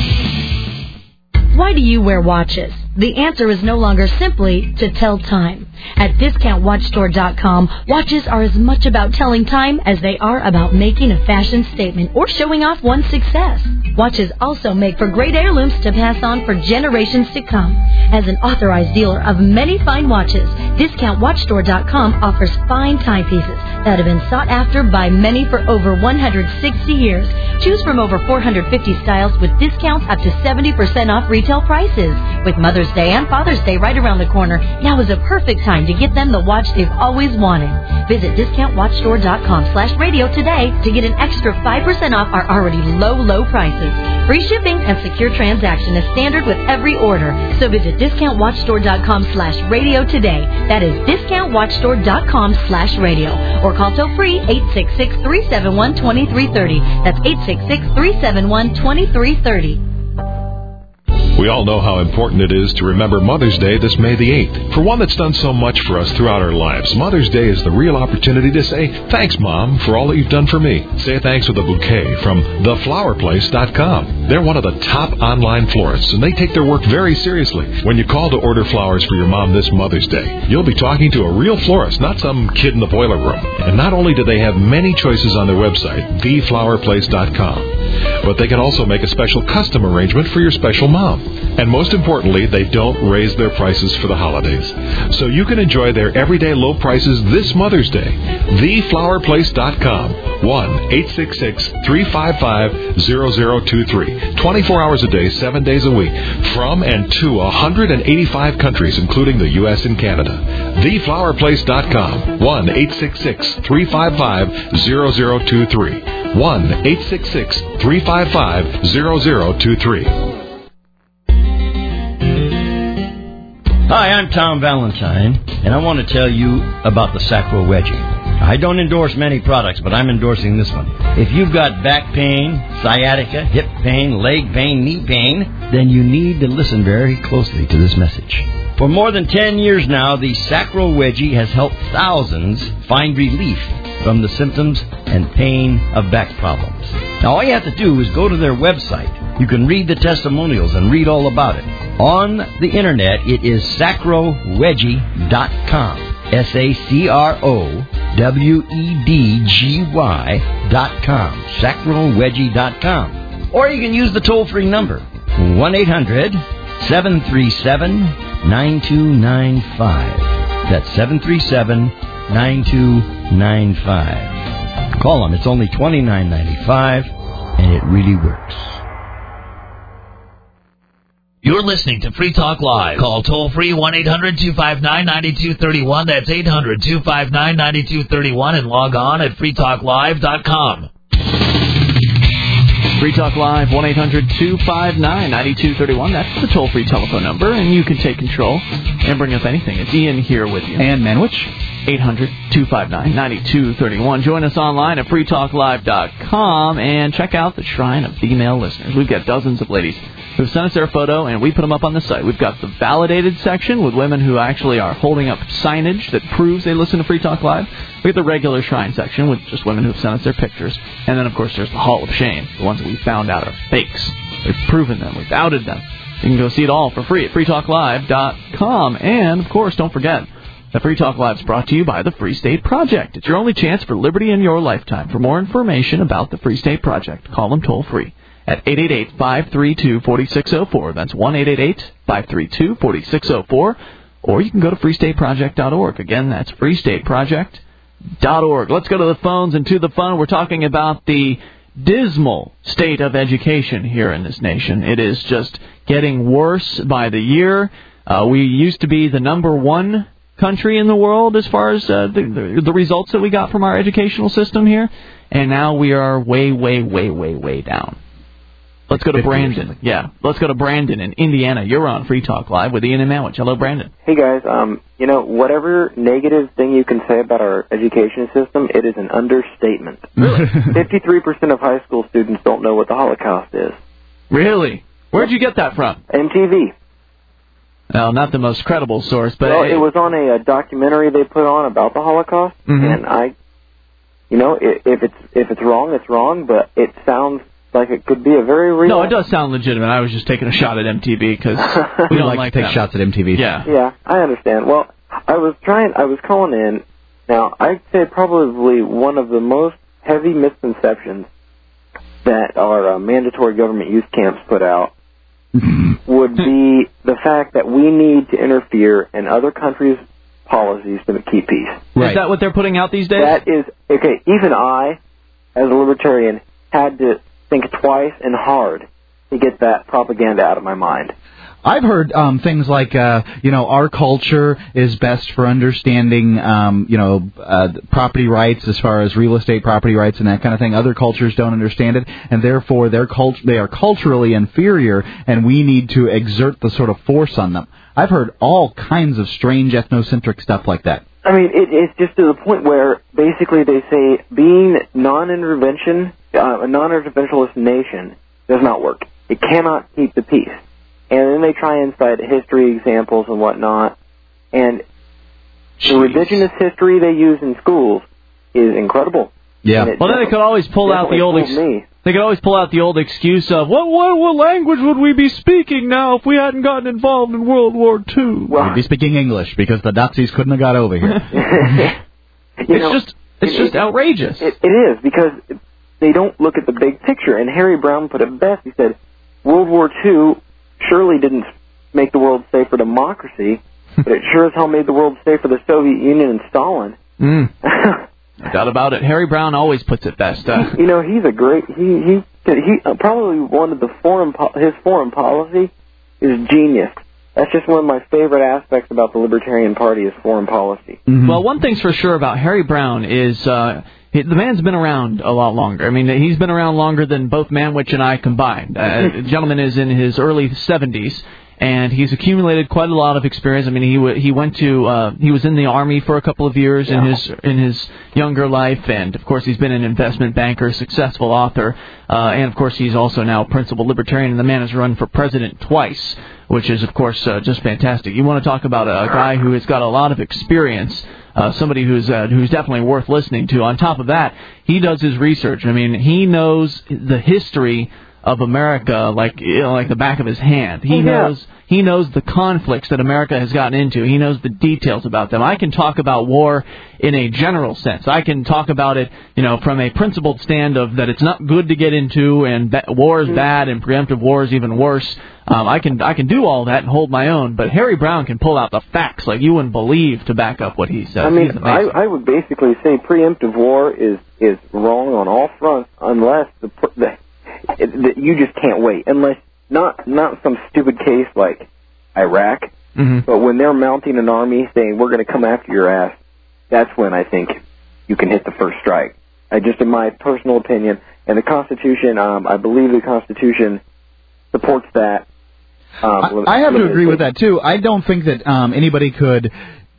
Why do you wear watches? The answer is no longer simply to tell time. At discount watch store dot com, watches are as much about telling time as they are about making a fashion statement or showing off one's success. Watches also make for great heirlooms to pass on for generations to come. As an authorized dealer of many fine watches, discount watch store dot com offers fine timepieces that have been sought after by many for over one hundred sixty years. Choose from over four hundred fifty styles with discounts up to seventy percent off retail prices. With Mother's Day and Father's Day right around the corner, now is a perfect time to get them the watch they've always wanted. Visit discount watch store dot com slash radio today to get an extra five percent off our already low, low prices. Free shipping and secure transaction is standard with every order. So visit discount watch store dot com slash radio today. That is discount watch store dot com slash radio. Or call toll free eight six six, three seven one, two three three zero. That's eight six six, three seven one, two three three zero. We all know how important it is to remember Mother's Day this May the eighth. For one that's done so much for us throughout our lives, Mother's Day is the real opportunity to say, thanks, Mom, for all that you've done for me. Say thanks with a bouquet from the flower place dot com. They're one of the top online florists, and they take their work very seriously. When you call to order flowers for your mom this Mother's Day, you'll be talking to a real florist, not some kid in the boiler room. And not only do they have many choices on their website, the flower place dot com, but they can also make a special custom arrangement for your special mom. And most importantly, they don't raise their prices for the holidays. So you can enjoy their everyday low prices this Mother's Day. the flower place dot com. one eight six six, three five five, zero zero two three. twenty-four hours a day, seven days a week. From and to one hundred eighty-five countries, including the U S and Canada. the flower place dot com. one eight six six, three five five, zero zero two three. one eight six six, three five five, zero zero two three. Hi, I'm Tom Valentine, and I want to tell you about the Sacro Wedgie. I don't endorse many products, but I'm endorsing this one. If you've got back pain, sciatica, hip pain, leg pain, knee pain, then you need to listen very closely to this message. For more than ten years now, the Sacro Wedgie has helped thousands find relief from the symptoms and pain of back problems. Now, all you have to do is go to their website. You can read the testimonials and read all about it. On the Internet, it is sacro wedgie dot com. S A C R O W E D G Y dot com. sacro wedgie dot com. Or you can use the toll-free number, one eight hundred, seven three seven, nine two nine five. That's seven three seven, nine two nine five. Call them. It's only twenty-nine ninety-five, and it really works. You're listening to Free Talk Live. Call toll-free one eight hundred, two five nine, nine two three one. That's eight hundred, two five nine, nine two three one, and log on at free talk live dot com. Free Talk Live, one eight hundred, two five nine, nine two three one. That's the toll-free telephone number, and you can take control and bring up anything. It's Ian here with you. And Manwich. eight hundred, two five nine, nine two three one. Join us online at free talk live dot com and check out the Shrine of Female Listeners. We've got dozens of ladies who've sent us their photo, and we put them up on the site. We've got the validated section with women who actually are holding up signage that proves they listen to Free Talk Live. We got the regular Shrine section with just women who've sent us their pictures. And then, of course, there's the Hall of Shame, the ones that we found out are fakes. We've proven them. We've outed them. You can go see it all for free at free talk live dot com. And, of course, don't forget that Free Talk Live is brought to you by the Free State Project. It's your only chance for liberty in your lifetime. For more information about the Free State Project, call them toll-free at eight eight eight, five three two, four six zero four. That's one eight eight eight, five three two, four six zero four. Or you can go to free state project dot org. Again, that's free state project dot org. Let's go to the phones and to the phone. We're talking about the dismal state of education here in this nation. It is just getting worse by the year. Uh, we used to be the number one country in the world as far as uh, the, the, the results that we got from our educational system here, and now we are way, way, way, way, way down. Let's go to Brandon. Yeah, let's go to Brandon in Indiana. You're on Free Talk Live with Ian and Manwich. Hello, Brandon. Hey, guys. Um, you know, whatever negative thing you can say about our education system, it is an understatement. Really? fifty-three percent of high school students don't know what the Holocaust is. Really? Where'd you get that from? M T V. Well, not the most credible source, but well, it was on a, a documentary they put on about the Holocaust, mm-hmm. and I, you know, if, if it's if it's wrong, it's wrong, but it sounds like it could be a very real. No, it does sound legitimate. I was just taking a shot at M T V because we don't like, like to take them. shots at M T V. Yeah, yeah, I understand. Well, I was trying. I was calling in. Now, I'd say probably one of the most heavy misconceptions that our uh, mandatory government youth camps put out would be the fact that we need to interfere in other countries' policies to keep peace. Right. Is that what they're putting out these days? That is, okay, even I, as a libertarian, had to think twice and hard to get that propaganda out of my mind. I've heard um, things like, uh, you know, our culture is best for understanding, um, you know, uh, property rights as far as real estate property rights and that kind of thing. Other cultures don't understand it, and therefore they're cult- they are culturally inferior, and we need to exert the sort of force on them. I've heard all kinds of strange ethnocentric stuff like that. I mean, it, it's just to the point where basically they say being non-intervention, uh, a non-interventionist nation does not work. It cannot keep the peace. And then they try and cite history examples and whatnot. And Jeez. the revisionist history they use in schools is incredible. Yeah. Well, then they could always pull out the old. Ex- they could always pull out the old excuse of what, what what language would we be speaking now if we hadn't gotten involved in World War Two? Well, we'd be speaking English because the Nazis couldn't have got over here. it's know, just it's it, just it, outrageous. It, it is because they don't look at the big picture. And Harry Brown put it best. He said, World War Two surely didn't make the world safe for democracy, but it sure as hell made the world safe for the Soviet Union and Stalin. Mm. No doubt about it. Harry Brown always puts it best. Uh. You know, he's a great. He he he uh, probably one of the foreign po- his foreign policy is genius. That's just one of my favorite aspects about the Libertarian Party is foreign policy. Mm-hmm. Well, one thing's for sure about Harry Brown is uh, he, the man's been around a lot longer. I mean, he's been around longer than both Manwich and I combined. Uh, the gentleman is in his early seventies, and he's accumulated quite a lot of experience. I mean, he w- he went to uh, he was in the Army for a couple of years yeah. in his in his younger life, and of course he's been an investment banker, successful author, uh, and of course he's also now a principal libertarian. And the man has run for president twice, which is of course uh, just fantastic. You want to talk about a, a guy who has got a lot of experience. Uh, somebody who's uh, who's definitely worth listening to. On top of that, he does his research. I mean, he knows the history of America like you know, like the back of his hand. He oh, yeah. knows he knows the conflicts that America has gotten into. He knows the details about them. I can talk about war in a general sense. I can talk about it, you know, from a principled stand of that it's not good to get into, and ba- war is mm-hmm. bad, and preemptive war is even worse. Um, I can I can do all that and hold my own, but Harry Brown can pull out the facts like you wouldn't believe to back up what he says. I mean, I, I would basically say preemptive war is is wrong on all fronts unless the, the it, you just can't wait unless not not some stupid case like Iraq, mm-hmm. but when they're mounting an army saying we're going to come after your ass, that's when I think you can hit the first strike. I just in my personal opinion, and the Constitution, um, I believe the Constitution supports that. Um, I, I have to agree with that too. I don't think that um, anybody could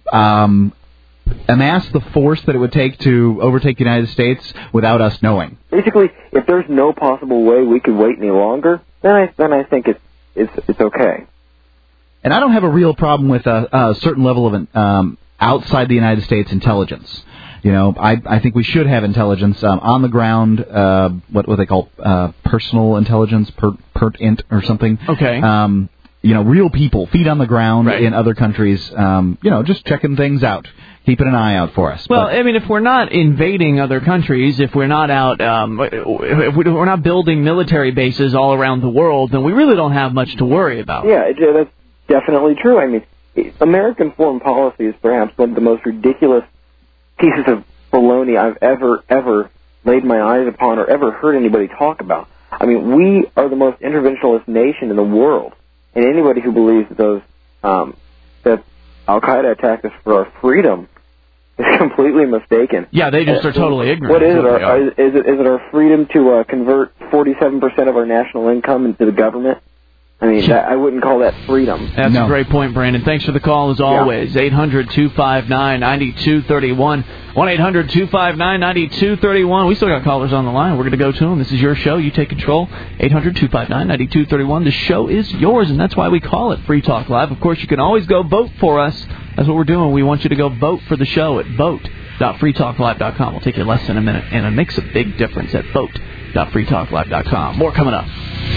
um, amass the force that it would take to overtake the United States without us knowing. Basically, if there's no possible way we could wait any longer, then I then I think it's it's it's okay. And I don't have a real problem with a, a certain level of um, outside the United States intelligence. You know, I I think we should have intelligence um, on the ground. Uh, what what they call uh, personal intelligence, per, PERT-int or something. Okay. Um, you know, real people, feet on the ground right. in other countries. Um, you know, just checking things out, keeping an eye out for us. Well, but, I mean, if we're not invading other countries, if we're not out, um, if we're not building military bases all around the world, then we really don't have much to worry about. Yeah, that's definitely true. I mean, American foreign policy is perhaps one of the most ridiculous pieces of baloney I've ever, ever laid my eyes upon or ever heard anybody talk about. I mean, we are the most interventionist nation in the world, and anybody who believes that those um, that Al-Qaeda attacked us for our freedom is completely mistaken. Yeah, they just are totally ignorant. What is it? Our, is it is it our freedom to uh, convert forty-seven percent of our national income into the government? I mean, that, I wouldn't call that freedom. That's no. a great point, Brandon. Thanks for the call, as always. eight hundred two five nine nine two three one. one eight hundred two five nine nine two three one. We still got callers on the line. We're going to go to them. This is your show. You take control. eight hundred two five nine nine two three one. The show is yours, and that's why we call it Free Talk Live. Of course, you can always go vote for us. That's what we're doing. We want you to go vote for the show at vote dot free talk live dot com. It'll take you less than a minute, and it makes a big difference at vote dot free talk live dot com. More coming up.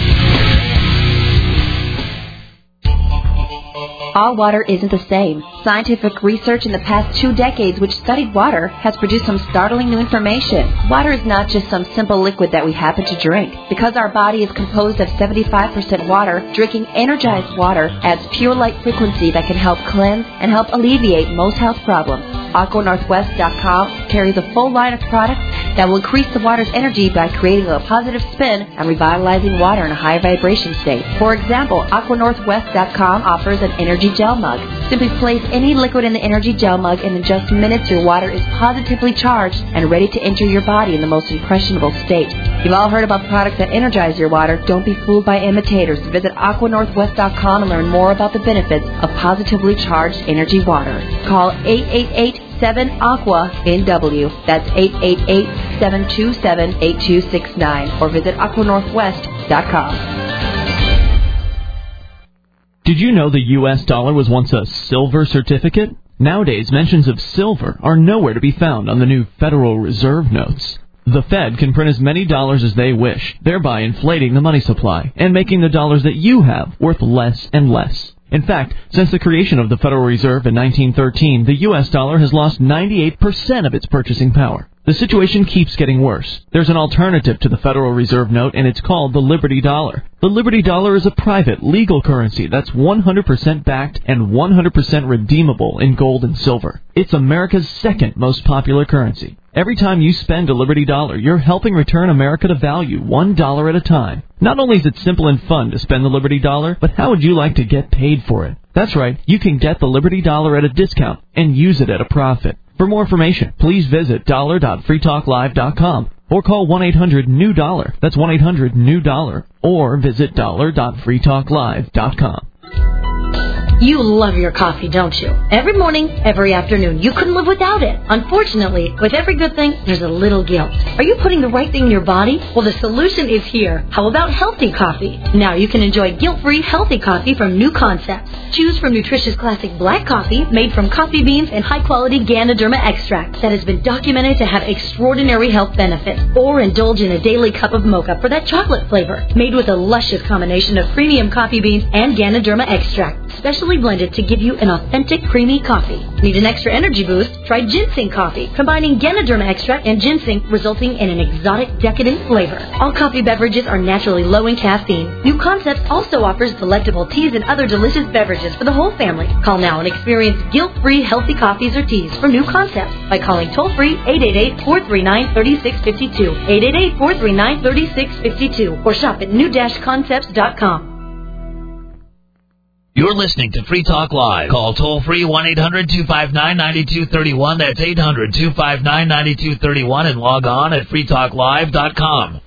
All water isn't the same. Scientific research in the past two decades which studied water has produced some startling new information. Water is not just some simple liquid that we happen to drink. Because our body is composed of seventy-five percent water, drinking energized water adds pure light frequency that can help cleanse and help alleviate most health problems. Aqua Northwest dot com carries a full line of products that will increase the water's energy by creating a positive spin and revitalizing water in a high vibration state. For example, Aqua Northwest dot com offers an energy gel mug. Simply place any liquid in the energy gel mug, and in just minutes your water is positively charged and ready to enter your body in the most impressionable state. You've all heard about products that energize your water. Don't be fooled by imitators. Visit Aqua Northwest dot com and learn more about the benefits of positively charged energy water. Call eight eight eight seven aqua N W. That's eight eight eight seven two seven eight two six nine or visit aqua northwest dot com. Did you know the U S dollar was once a silver certificate? Nowadays, mentions of silver are nowhere to be found on the new Federal Reserve notes. The Fed can print as many dollars as they wish, thereby inflating the money supply and making the dollars that you have worth less and less. In fact, since the creation of the Federal Reserve in nineteen thirteen, the U S dollar has lost ninety-eight percent of its purchasing power. The situation keeps getting worse. There's an alternative to the Federal Reserve note, and it's called the Liberty Dollar. The Liberty Dollar is a private, legal currency that's one hundred percent backed and one hundred percent redeemable in gold and silver. It's America's second most popular currency. Every time you spend a Liberty Dollar, you're helping return America to value, one dollar at a time. Not only is it simple and fun to spend the Liberty Dollar, but how would you like to get paid for it? That's right, you can get the Liberty Dollar at a discount and use it at a profit. For more information, please visit dollar dot free talk live dot com or call one eight hundred new dollar. That's one eight hundred new dollar. Or visit dollar dot free talk live dot com. You love your coffee, don't you? Every morning, every afternoon. You couldn't live without it. Unfortunately, with every good thing, there's a little guilt. Are you putting the right thing in your body? Well, the solution is here. How about healthy coffee? Now you can enjoy guilt-free, healthy coffee from New Concepts. Choose from nutritious classic black coffee made from coffee beans and high-quality Ganoderma extract that has been documented to have extraordinary health benefits. Or indulge in a daily cup of mocha for that chocolate flavor, made with a luscious combination of premium coffee beans and Ganoderma extract, specially blended to give you an authentic creamy coffee. Need an extra energy boost? Try ginseng coffee, combining Ganoderma extract and ginseng, resulting in an exotic, decadent flavor. All coffee beverages are naturally low in caffeine. New Concepts also offers delectable teas and other delicious beverages for the whole family. Call now and experience guilt-free healthy coffees or teas from New Concepts by calling toll-free eight eight eight, four three nine, three six five two, eight eight eight, four three nine, three six five two, or shop at new concepts dot com. You're listening to Free Talk Live. Call toll-free one eight hundred two five nine nine two three one. That's eight hundred two five nine nine two three one. And log on at free talk live dot com.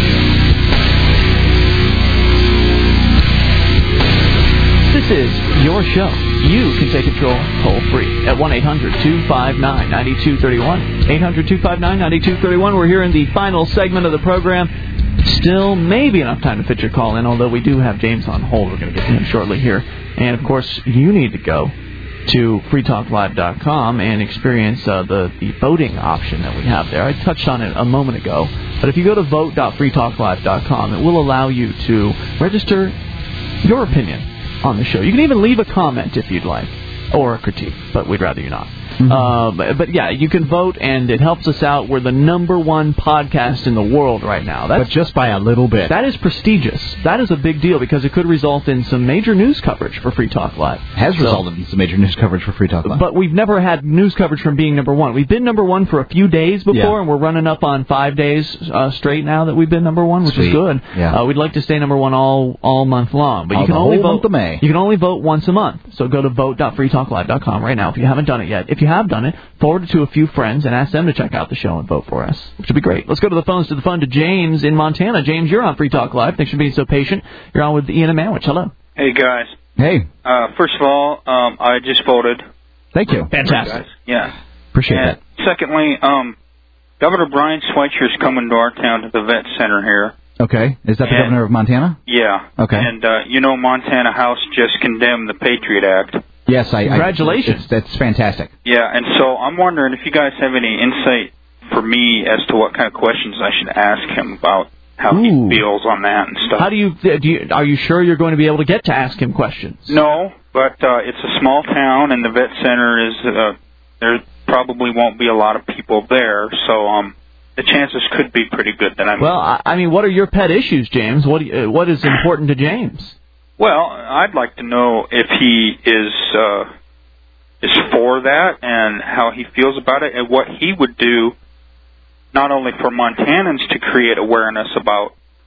This is your show. You can take control toll-free at one eight hundred two five nine nine two three one. eight hundred two five nine nine two three one. We're here in the final segment of the program. Still maybe enough time to fit your call in, although we do have James on hold. We're going to get to him shortly here. And, of course, you need to go to free talk live dot com and experience uh, the, the voting option that we have there. I touched on it a moment ago. But if you go to vote dot free talk live dot com, it will allow you to register your opinion on the show. You can even leave a comment if you'd like, or a critique, but we'd rather you not. Mm-hmm. Uh, but, but, yeah, you can vote, and it helps us out. We're the number one podcast in the world right now. That's, but just by a little bit. That is prestigious. That is a big deal because it could result in some major news coverage for Free Talk Live. Has so, resulted in some major news coverage for Free Talk Live. But we've never had news coverage from being number one. We've been number one for a few days before, yeah. and we're running up on five days uh, straight now that we've been number one, which Sweet. is good. Yeah. Uh, we'd like to stay number one all all month long. But all you can the only whole vote month of May. You can only vote once a month. So go to vote dot free talk live dot com right now if you haven't done it yet. If you you have done it, forward it to a few friends and ask them to check out the show and vote for us, which would be great. Let's go to the phones, to the phone to James in Montana. James, you're on Free Talk Live. Thanks for being so patient. You're on with Ian and Manwich. Hello. Hey, guys. Hey. Uh, first of all, um, I just voted. Thank you. Fantastic. Yeah. Appreciate and that. Secondly, um, Governor Brian Schweitzer is coming to our town to the vet center here. Okay. Is that the And- governor of Montana? Yeah. Okay. And, uh, you know, Montana House just condemned the Patriot Act. Yes, I. Congratulations. I, it's, that's fantastic. Yeah, and so I'm wondering if you guys have any insight for me as to what kind of questions I should ask him about how Ooh. he feels on that and stuff. How do you, do you, are you sure you're going to be able to get to ask him questions? No, but uh, it's a small town, and the vet center is, uh, there probably won't be a lot of people there, so um, the chances could be pretty good that I'm... Well, I, I mean, what are your pet issues, James? What do you, uh, what is important to James? Well, I'd like to know if he is uh, is for that and how he feels about it and what he would do not only for Montanans to create awareness about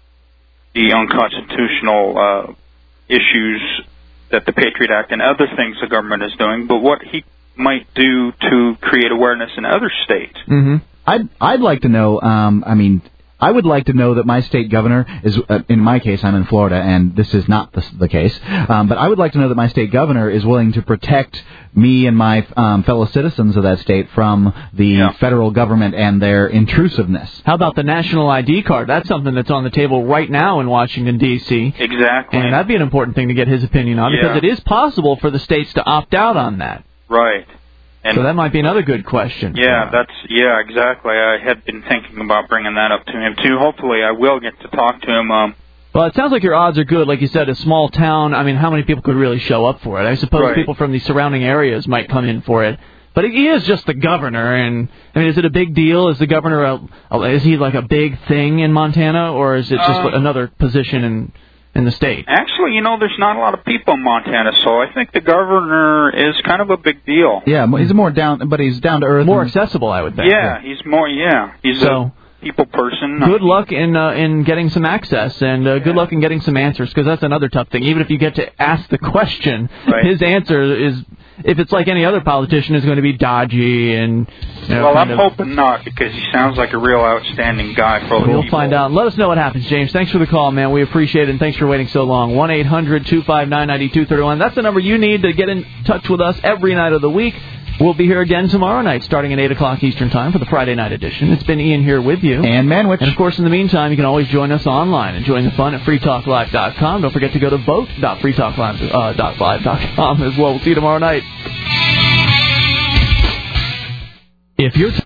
the unconstitutional uh, issues that the Patriot Act and other things the government is doing, but what he might do to create awareness in other states. Mm-hmm. I'd I'd like to know. Um, I mean, I would like to know that my state governor is. Uh, in my case, I'm in Florida, and this is not the, the case. Um, but I would like to know that my state governor is willing to protect me and my um, fellow citizens of that state from the Yeah. federal government and their intrusiveness. How about the national I D card? That's something that's on the table right now in Washington, D C Exactly. And that'd be an important thing to get his opinion on, Yeah. because it is possible for the states to opt out on that. Right. And So that might be another good question. Yeah, that's yeah, exactly. I had been thinking about bringing that up to him too. Hopefully, I will get to talk to him. Um, Well, it sounds like your odds are good. Like you said, a small town, I mean, how many people could really show up for it? I suppose Right. people from the surrounding areas might come in for it. But he is just the governor, and, I mean, is it a big deal? Is the governor, a, a, is he like a big thing in Montana, or is it just Uh, another position in in the state? actually, you know, there's not a lot of people in Montana, so I think the governor is kind of a big deal. Yeah, he's more down, but he's down to earth, More and- accessible, I would think. Yeah, he's more. Yeah, he's So- a people person. Good luck in uh, in getting some access, and uh, good luck in getting some answers, because that's another tough thing. Even if you get to ask the question, Right. his answer is, if it's like any other politician, is going to be dodgy and. You know, Well, kind I'm of, hoping not, because he sounds like a real outstanding guy for the We'll people. find out. Let us know what happens, James. Thanks for the call, man. We appreciate it, and thanks for waiting so long. one eight hundred two five nine nine two three one. That's the number you need to get in touch with us every night of the week. We'll be here again tomorrow night, starting at eight o'clock Eastern Time for the Friday night edition. It's been Ian here with you. and Manwich. And, of course, in the meantime, you can always join us online and join the fun at free talk live dot com. Don't forget to go to vote dot free talk live dot com as well. We'll see you tomorrow night. If you're